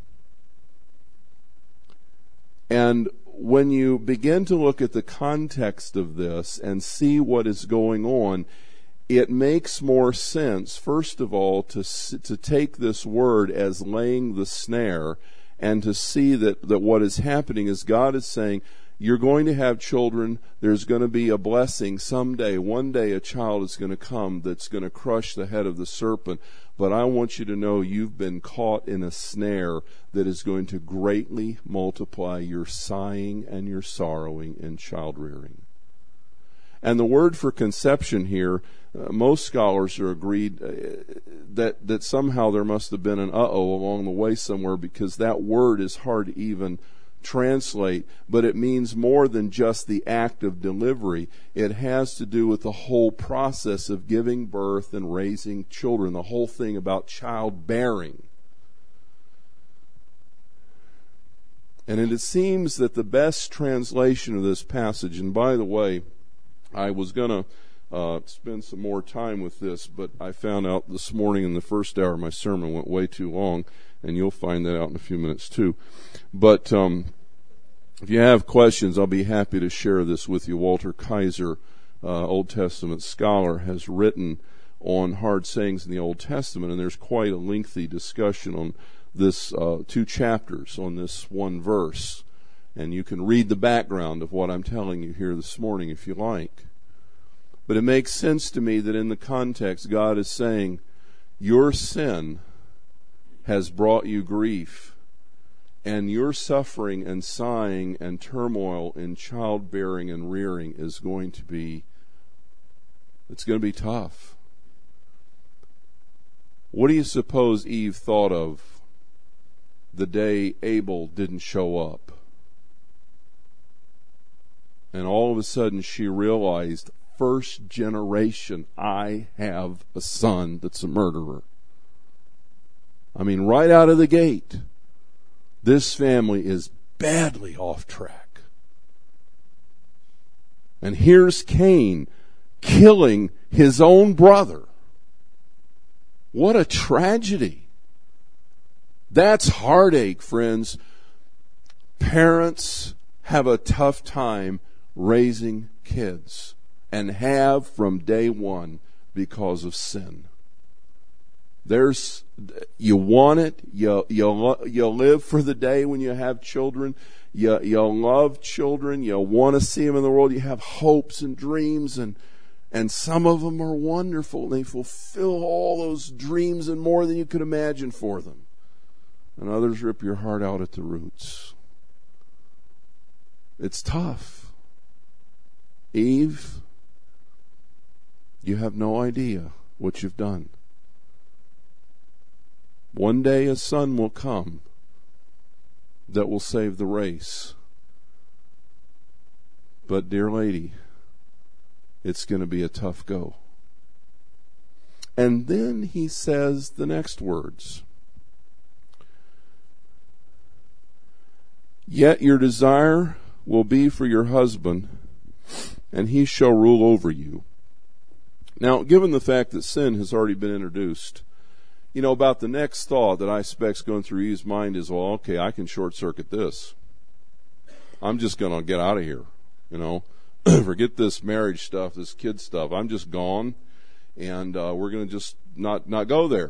And when you begin to look at the context of this and see what is going on, it makes more sense, first of all, to to take this word as laying the snare and to see that, that what is happening is God is saying, you're going to have children. There's going to be a blessing someday. One day a child is going to come that's going to crush the head of the serpent. But I want you to know you've been caught in a snare that is going to greatly multiply your sighing and your sorrowing in child rearing. And the word for conception here, uh, most scholars are agreed uh, that, that somehow there must have been an uh-oh along the way somewhere, because that word is hard to even translate, but it means more than just the act of delivery. It has to do with the whole process of giving birth and raising children, the whole thing about childbearing. And it seems that the best translation of this passage, and by the way, I was going to uh, spend some more time with this, but I found out this morning in the first hour my sermon went way too long, and you'll find that out in a few minutes too. But um, if you have questions, I'll be happy to share this with you. Walter Kaiser, uh, Old Testament scholar, has written on hard sayings in the Old Testament, and there's quite a lengthy discussion on this uh, two chapters on this one verse. And you can read the background of what I'm telling you here this morning if you like. But it makes sense to me that in the context, God is saying, your sin has brought you grief, and your suffering and sighing and turmoil in childbearing and rearing is going to be, it's going to be tough. What do you suppose Eve thought of the day Abel didn't show up? And all of a sudden she realized, first generation, I have a son that's a murderer. I mean, right out of the gate, this family is badly off track. And here's Cain killing his own brother. What a tragedy. That's heartache, friends. Parents have a tough time raising kids, and have from day one because of sin. There's, you want it, you, you, you live for the day when you have children, you, you love children, you want to see them in the world, you have hopes and dreams, and, and some of them are wonderful. They fulfill all those dreams and more than you could imagine for them. And others rip your heart out at the roots. It's tough. Eve, you have no idea what you've done. One day a son will come that will save the race. But, dear lady, it's going to be a tough go. And then he says the next words. Yet your desire will be for your husband, and he shall rule over you. Now, given the fact that sin has already been introduced, you know, about the next thought that I expect's going through Eve's mind is, well, okay, I can short circuit this. I'm just going to get out of here, you know. Forget this marriage stuff, this kid stuff. I'm just gone, and uh, we're going to just not, not go there.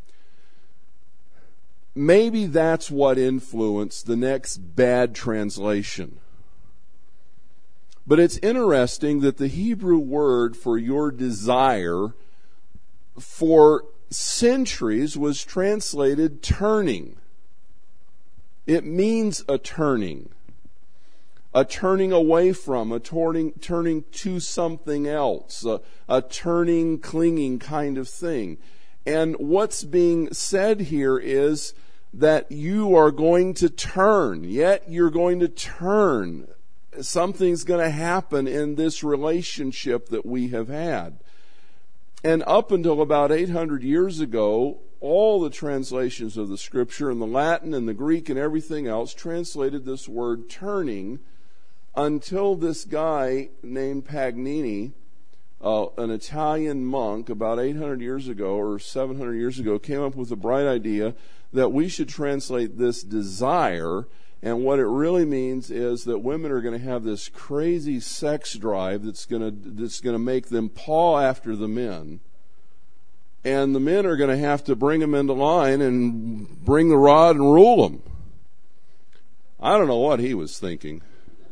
Maybe that's what influenced the next bad translation. But it's interesting that the Hebrew word for your desire for centuries was translated turning. It means a turning. A turning away from, a turning, turning to something else, a, a turning, clinging kind of thing. And what's being said here is that you are going to turn, yet you're going to turn. Something's going to happen in this relationship that we have had. And up until about eight hundred years ago, all the translations of the Scripture in the Latin and the Greek and everything else translated this word turning until this guy named Paganini, uh, an Italian monk, about eight hundred years ago or seven hundred years ago, came up with the bright idea that we should translate this desire. And what it really means is that women are going to have this crazy sex drive that's going to that's going to make them paw after the men. And the men are going to have to bring them into line and bring the rod and rule them. I don't know what he was thinking.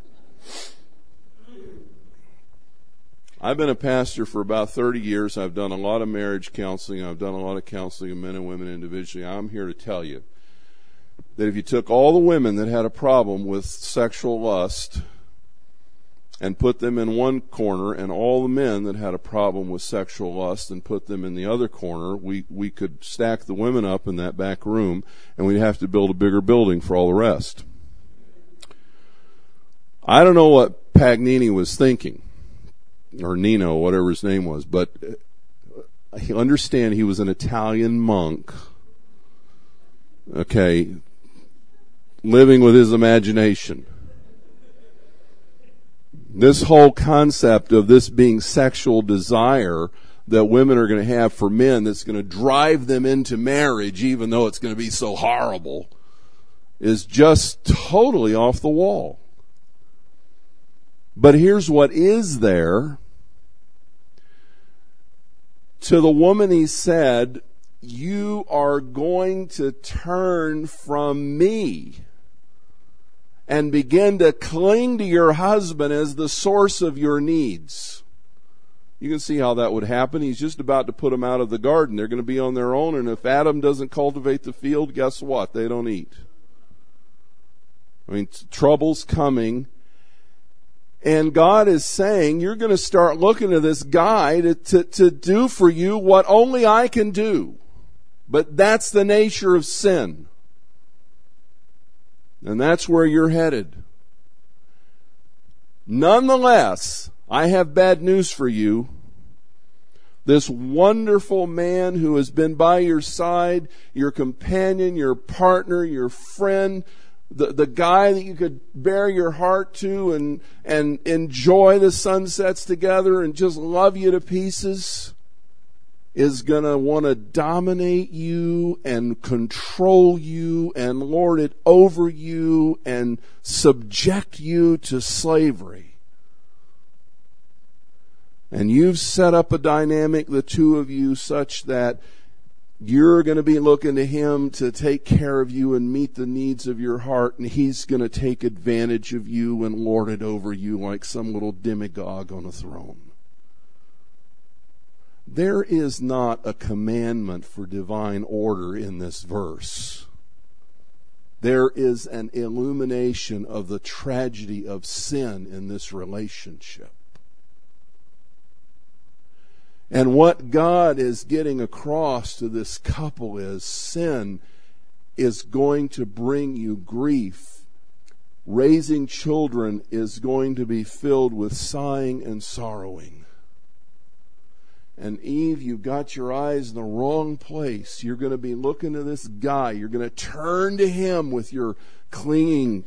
I've been a pastor for about thirty years. I've done a lot of marriage counseling. I've done a lot of counseling of men and women individually. I'm here to tell you that if you took all the women that had a problem with sexual lust and put them in one corner, and all the men that had a problem with sexual lust and put them in the other corner, we, we could stack the women up in that back room, and we'd have to build a bigger building for all the rest. I don't know what Paganini was thinking, or Nino, whatever his name was, but I understand he was an Italian monk, okay, living with his imagination. This whole concept of this being sexual desire that women are going to have for men that's going to drive them into marriage, even though it's going to be so horrible, is just totally off the wall. But here's what is there. To the woman he said, you are going to turn from me and begin to cling to your husband as the source of your needs. You can see how that would happen. He's just about to put them out of the garden. They're going to be on their own, and if Adam doesn't cultivate the field, guess what? They don't eat. I mean, trouble's coming. And God is saying, you're going to start looking to this guy to, to, to do for you what only I can do. But that's the nature of sin. And that's where you're headed. Nonetheless, I have bad news for you. This wonderful man who has been by your side, your companion, your partner, your friend, the, the guy that you could bare your heart to and, and enjoy the sunsets together and just love you to pieces, is going to want to dominate you and control you and lord it over you and subject you to slavery. And you've set up a dynamic, the two of you, such that you're going to be looking to him to take care of you and meet the needs of your heart, and he's going to take advantage of you and lord it over you like some little demagogue on a throne. There is not a commandment for divine order in this verse. There is an illumination of the tragedy of sin in this relationship. And what God is getting across to this couple is sin is going to bring you grief. Raising children is going to be filled with sighing and sorrowing. And Eve, you've got your eyes in the wrong place. You're going to be looking to this guy. You're going to turn to him with your clinging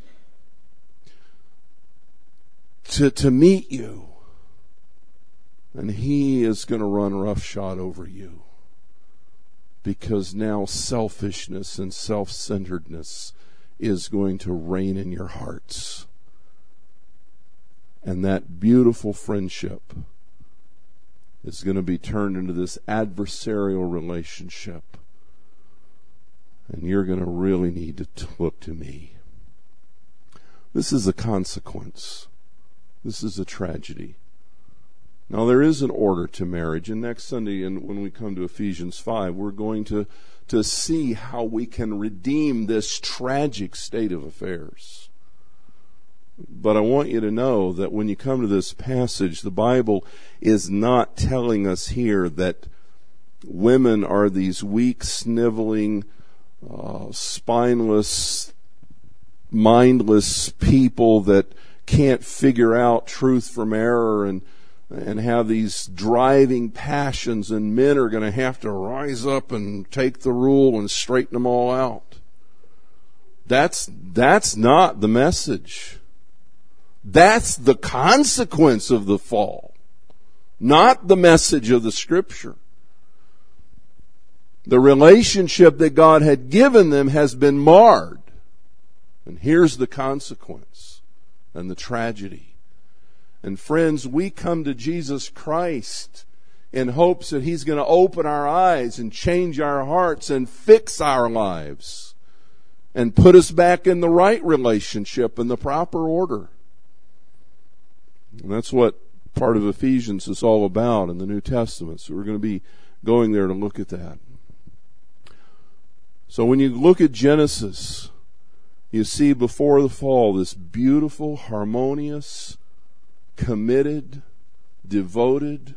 to, to meet you. And he is going to run roughshod over you. because now selfishness and self-centeredness is going to reign in your hearts. And that beautiful friendship is going to be turned into this adversarial relationship. And you're going to really need to t- look to me. This is a consequence. This is a tragedy. Now, there is an order to marriage, and next Sunday, and when we come to Ephesians five, we're going to, to see how we can redeem this tragic state of affairs. But I want you to know that when you come to this passage, the Bible is not telling us here that women are these weak, sniveling, uh, spineless, mindless people that can't figure out truth from error and and have these driving passions, and men are going to have to rise up and take the rule and straighten them all out. That's that's not the message. That's the consequence of the fall, not the message of the Scripture. The relationship that God had given them has been marred. And here's the consequence and the tragedy. And friends, we come to Jesus Christ in hopes that He's going to open our eyes and change our hearts and fix our lives and put us back in the right relationship in the proper order. And that's what part of Ephesians is all about in the New Testament. So we're going to be going there to look at that. So when you look at Genesis, you see before the fall this beautiful, harmonious, committed, devoted,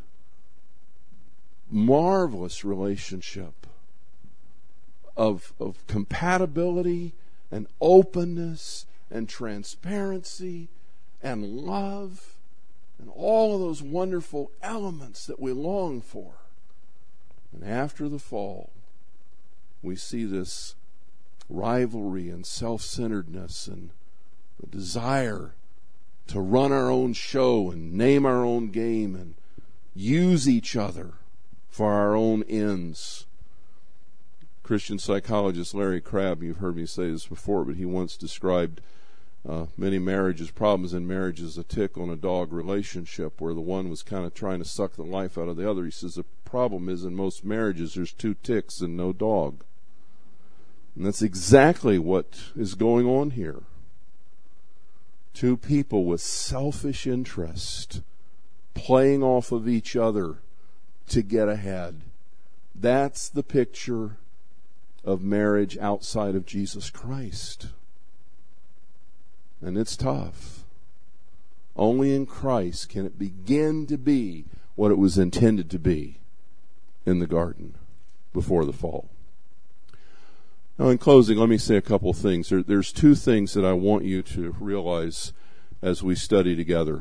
marvelous relationship of, of compatibility and openness and transparency and love and all of those wonderful elements that we long for. And after the fall, we see this rivalry and self-centeredness and the desire to run our own show and name our own game and use each other for our own ends. Christian psychologist Larry Crabb, you've heard me say this before, but he once described uh, many marriages, problems in marriage as a tick on a dog relationship where the one was kind of trying to suck the life out of the other. He says the problem is in most marriages there's two ticks and no dog. And that's exactly what is going on here. Two people with selfish interest playing off of each other to get ahead. That's the picture of marriage outside of Jesus Christ. And it's tough. Only in Christ can it begin to be what it was intended to be in the garden before the fall. Now, in closing, let me say a couple of things. There, there's two things that I want you to realize as we study together.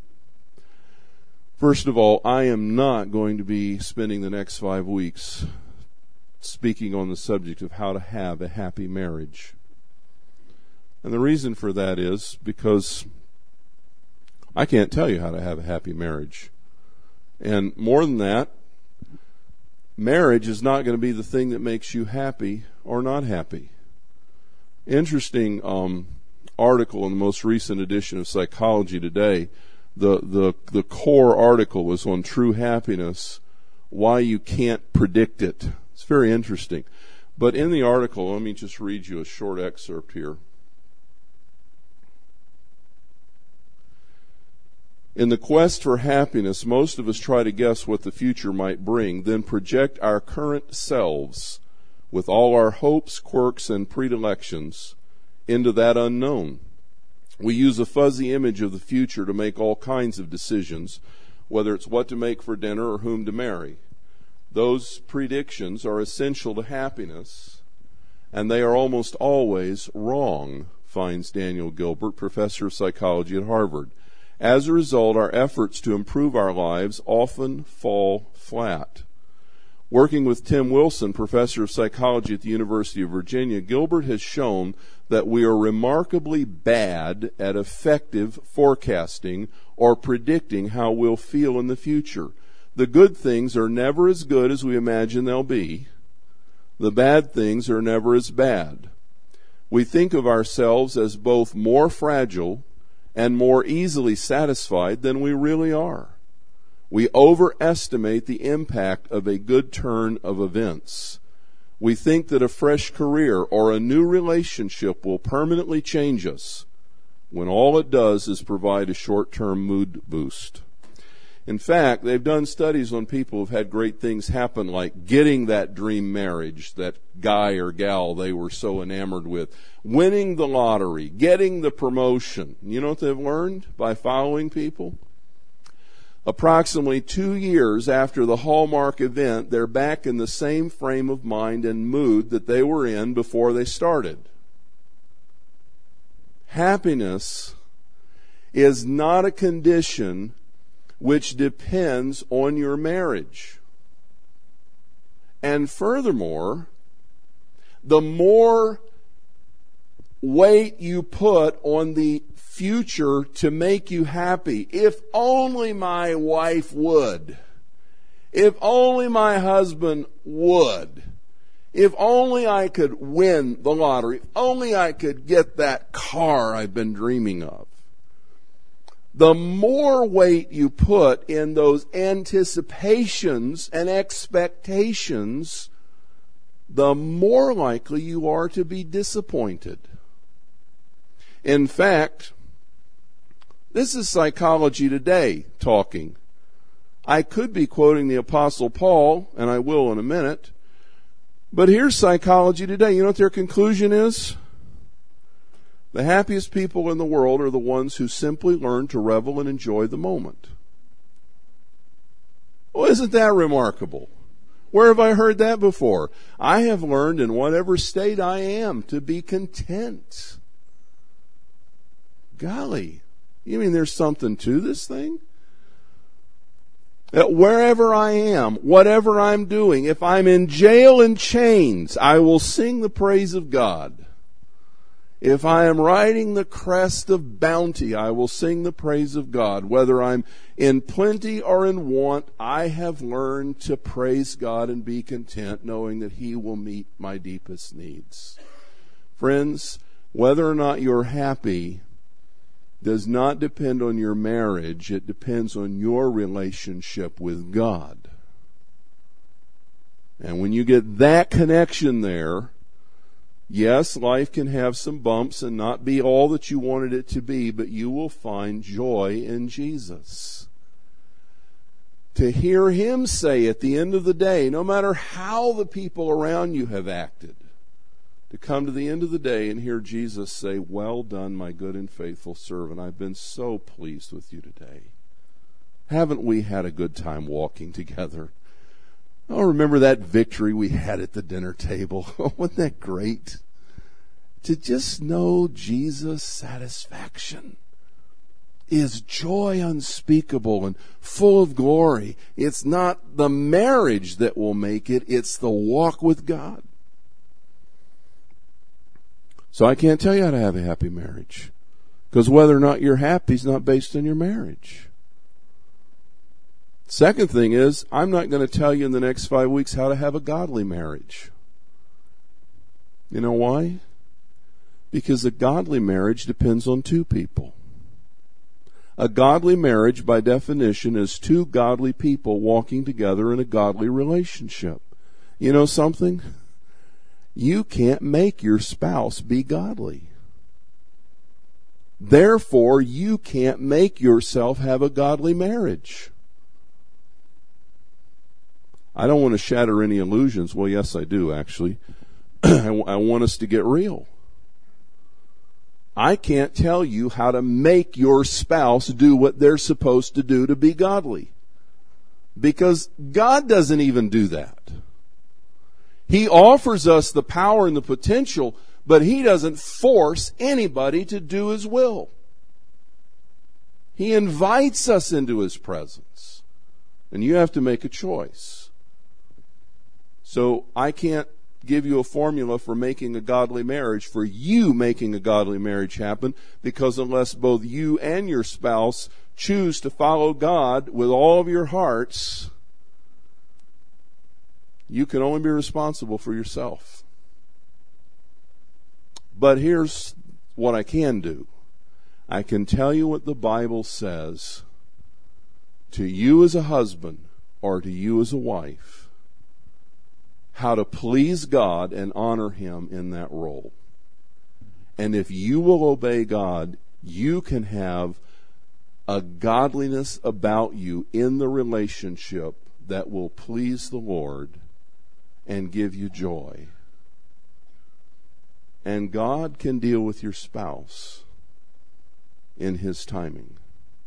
First of all, I am not going to be spending the next five weeks speaking on the subject of how to have a happy marriage. And the reason for that is because I can't tell you how to have a happy marriage. And more than that, marriage is not going to be the thing that makes you happy or not happy. Interesting um, article in the most recent edition of Psychology Today. The, the, the core article was on true happiness, why you can't predict it. It's very interesting. But in the article, let me just read you a short excerpt here. In the quest for happiness, most of us try to guess what the future might bring, then project our current selves with all our hopes, quirks, and predilections into that unknown. We use a fuzzy image of the future to make all kinds of decisions, whether it's what to make for dinner or whom to marry. Those predictions are essential to happiness, and they are almost always wrong, finds Daniel Gilbert, professor of psychology at Harvard. As a result, our efforts to improve our lives often fall flat. Working with Tim Wilson, professor of psychology at the University of Virginia, Gilbert has shown that we are remarkably bad at effective forecasting or predicting how we'll feel in the future. The good things are never as good as we imagine they'll be. the bad things are never as bad. We think of ourselves as both more fragile and more easily satisfied than we really are. We overestimate the impact of a good turn of events. We think that a fresh career or a new relationship will permanently change us, when all it does is provide a short-term mood boost. In fact, they've done studies on people who've had great things happen, like getting that dream marriage, that guy or gal they were so enamored with, winning the lottery, getting the promotion. You know what they've learned by following people? Approximately two years after the hallmark event, they're back in the same frame of mind and mood that they were in before they started. Happiness is not a condition which depends on your marriage. And furthermore, the more weight you put on the future to make you happy, if only my wife would, if only my husband would, if only I could win the lottery, if only I could get that car I've been dreaming of. The more weight you put in those anticipations and expectations, the more likely you are to be disappointed. In fact, this is Psychology Today talking. I could be quoting the Apostle Paul, and I will in a minute, but here's Psychology Today. You know what their conclusion is? The happiest people in the world are the ones who simply learn to revel and enjoy the moment. Well, isn't that remarkable? Where have I heard that before? I have learned in whatever state I am to be content. Golly, you mean there's something to this thing? That wherever I am, whatever I'm doing, if I'm in jail and chains, I will sing the praise of God. If I am riding the crest of bounty, I will sing the praise of God. Whether I'm in plenty or in want, I have learned to praise God and be content, knowing that He will meet my deepest needs. Friends, whether or not you're happy does not depend on your marriage. It depends on your relationship with God. And when you get that connection there, yes, life can have some bumps and not be all that you wanted it to be, but you will find joy in Jesus. To hear Him say at the end of the day, no matter how the people around you have acted, to come to the end of the day and hear Jesus say, "Well done, my good and faithful servant. I've been so pleased with you today. Haven't we had a good time walking together? Oh, remember that victory we had at the dinner table? Oh, wasn't that great? To just know Jesus' satisfaction is joy unspeakable and full of glory. It's not the marriage that will make it, it's the walk with God. So I can't tell you how to have a happy marriage, because whether or not you're happy is not based on your marriage. Second thing is, I'm not going to tell you in the next five weeks how to have a godly marriage. You know why? Because a godly marriage depends on two people. A godly marriage, by definition, is two godly people walking together in a godly relationship. You know something? You can't make your spouse be godly. Therefore, you can't make yourself have a godly marriage. I don't want to shatter any illusions. Well, yes, I do, actually. I, I want us to get real. I can't tell you how to make your spouse do what they're supposed to do to be godly, because God doesn't even do that. He offers us the power and the potential, but He doesn't force anybody to do His will. He invites us into His presence, and you have to make a choice. So I can't give you a formula for making a godly marriage, for you making a godly marriage happen, because unless both you and your spouse choose to follow God with all of your hearts, You can only be responsible for yourself. But here's what I can do. I can tell you what the Bible says to you as a husband or to you as a wife, how to please God and honor Him in that role. And if you will obey God, you can have a godliness about you in the relationship that will please the Lord and give you joy. And God can deal with your spouse in His timing.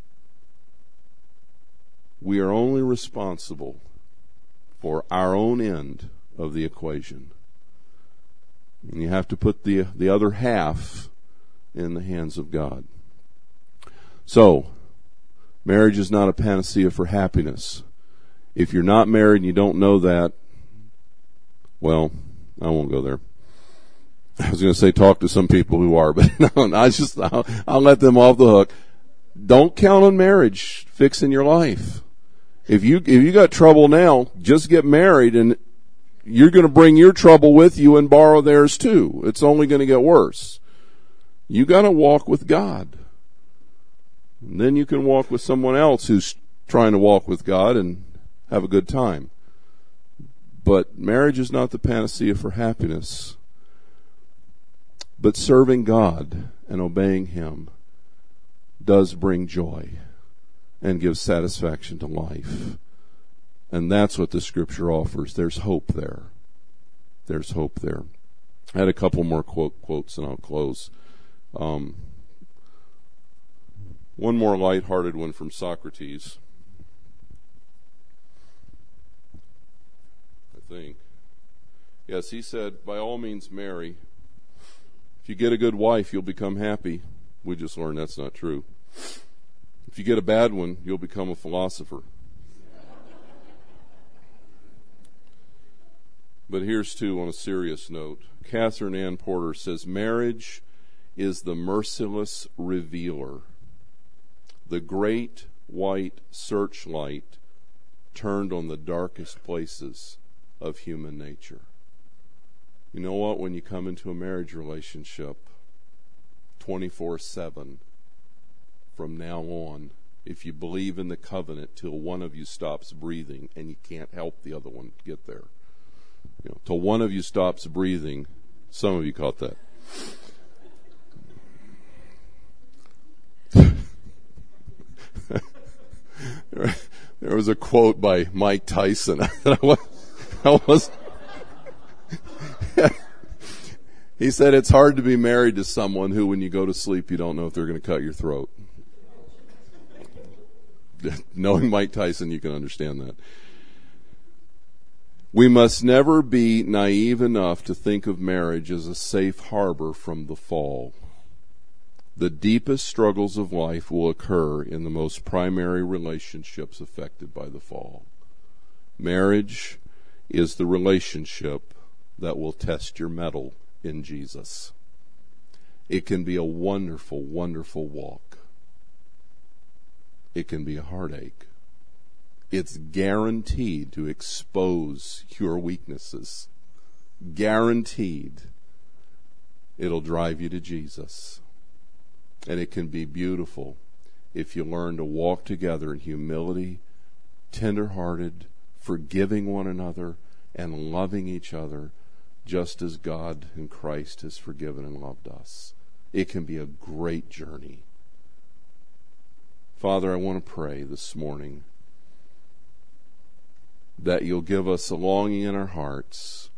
We are only responsible for our own end of the equation. And you have to put the the other half in the hands of God. So, marriage is not a panacea for happiness. If you're not married and you don't know that, well, I won't go there. I was going to say talk to some people who are, but no, I just I'll, I'll let them off the hook. Don't count on marriage fixing your life. If you if you got trouble now, just get married, and you're going to bring your trouble with you and borrow theirs too. It's only going to get worse. You got to walk with God. And then you can walk with someone else who's trying to walk with God and have a good time. But marriage is not the panacea for happiness. But serving God and obeying Him does bring joy and give satisfaction to life. And that's what the Scripture offers. There's hope there. There's hope there. I had a couple more quote, quotes and I'll close. Um, one more lighthearted one from Socrates. I think. Yes, he said, by all means marry. If you get a good wife, you'll become happy. We just learned that's not true. If you get a bad one, you'll become a philosopher. But here's two on a serious note. Catherine Ann Porter says, marriage is the merciless revealer, the great white searchlight turned on the darkest places of human nature. You know what? When you come into a marriage relationship, twenty-four seven, from now on, if you believe in the covenant till one of you stops breathing and you can't help the other one get there. You know, till one of you stops breathing. Some of you caught that. There was a quote by Mike Tyson that I was, I was he said it's hard to be married to someone who, when you go to sleep, you don't know if they're going to cut your throat. Knowing Mike Tyson, you can understand that. We must never be naive enough to think of marriage as a safe harbor from the fall. The deepest struggles of life will occur in the most primary relationships affected by the fall. Marriage is the relationship that will test your mettle in Jesus. It can be a wonderful, wonderful walk. It can be a heartache. It's guaranteed to expose your weaknesses. Guaranteed. It'll drive you to Jesus. And it can be beautiful if you learn to walk together in humility, tender-hearted, forgiving one another, and loving each other just as God in Christ has forgiven and loved us. It can be a great journey. Father, I want to pray this morning that you'll give us a longing in our hearts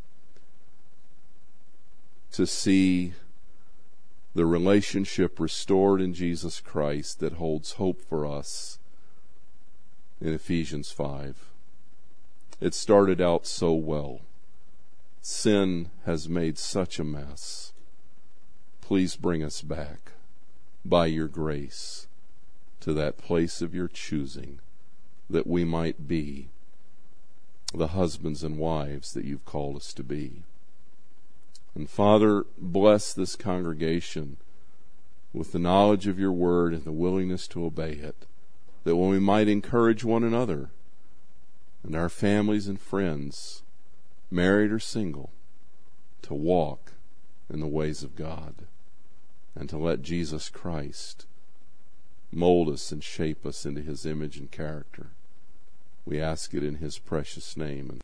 to see the relationship restored in Jesus Christ that holds hope for us in Ephesians five. It started out so well. Sin has made such a mess. Please bring us back by your grace to that place of your choosing, that we might be the husbands and wives that you've called us to be. And Father, bless this congregation with the knowledge of your word and the willingness to obey it, that when we might encourage one another and our families and friends married or single, to walk in the ways of God and to let Jesus Christ mold us and shape us into His image and character. We ask it in His precious name.